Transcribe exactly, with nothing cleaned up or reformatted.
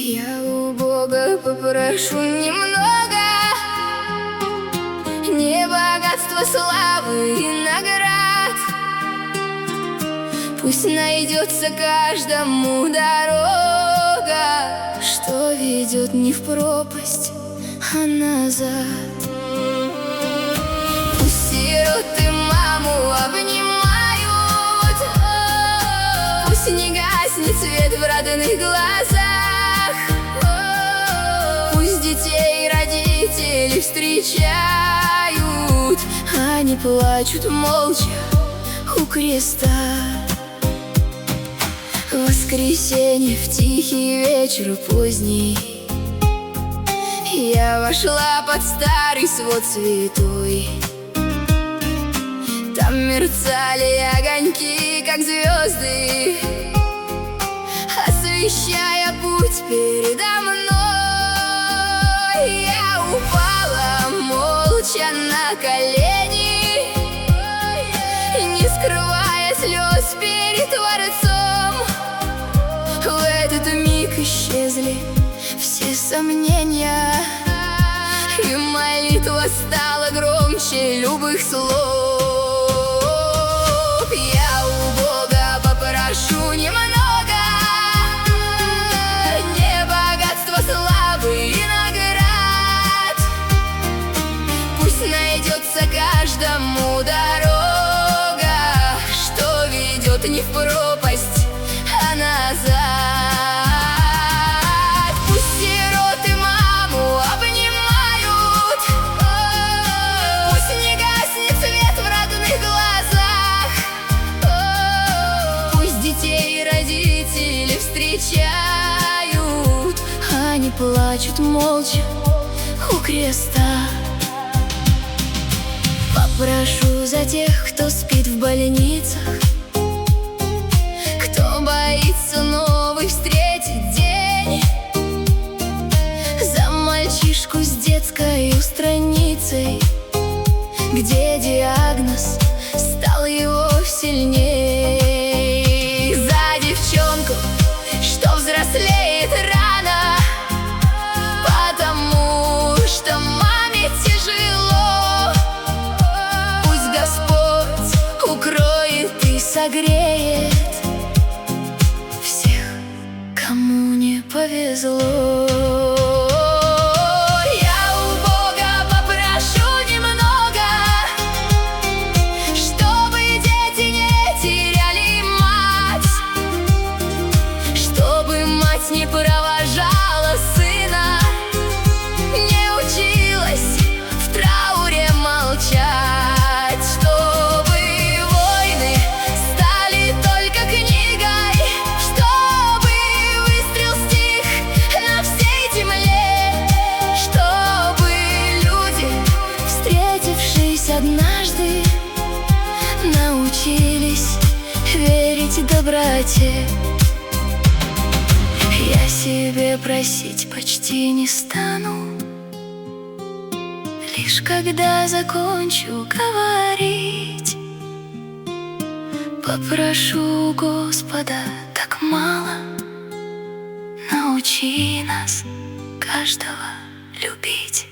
Я у Бога попрошу немного, не богатства, славы и наград. Пусть найдется каждому дорога, что ведет не в пропасть, а назад. Пусть сироты маму обнимают, пусть не гаснет свет в родных глазах, пусть детей родители встречают, они плачут молча у креста. В воскресенье в тихий вечер поздний я вошла под старый свод святой. Там мерцали огоньки, как звезды, освещая путь передо мной. Я упала молча на колени, не скрывая слез перед Творцом. В этот миг исчезли все сомнения, и молитва стала громче любых слов. Я у Бога попрошу немного, не богатства, славы и наград. Пусть найдется каждому дорога, что ведет не в пропасть, а назад. Встречают, они плачут молча у креста. Попрошу за тех, кто спит в больницах, кто боится новый встретить день, за мальчишку с детской страницей, где диагноз стал его сильней. Взрослеет рано, потому что маме тяжело. Пусть Господь укроет и согреет всех, кому не повезло. Не провожала сына, не училась в трауре молчать, чтобы войны стали только книгой, чтобы выстрел стих на всей земле, чтобы люди, встретившись однажды, научились верить доброте. Я себе просить почти не стану, лишь когда закончу говорить, попрошу Господа так мало: научи нас каждого любить.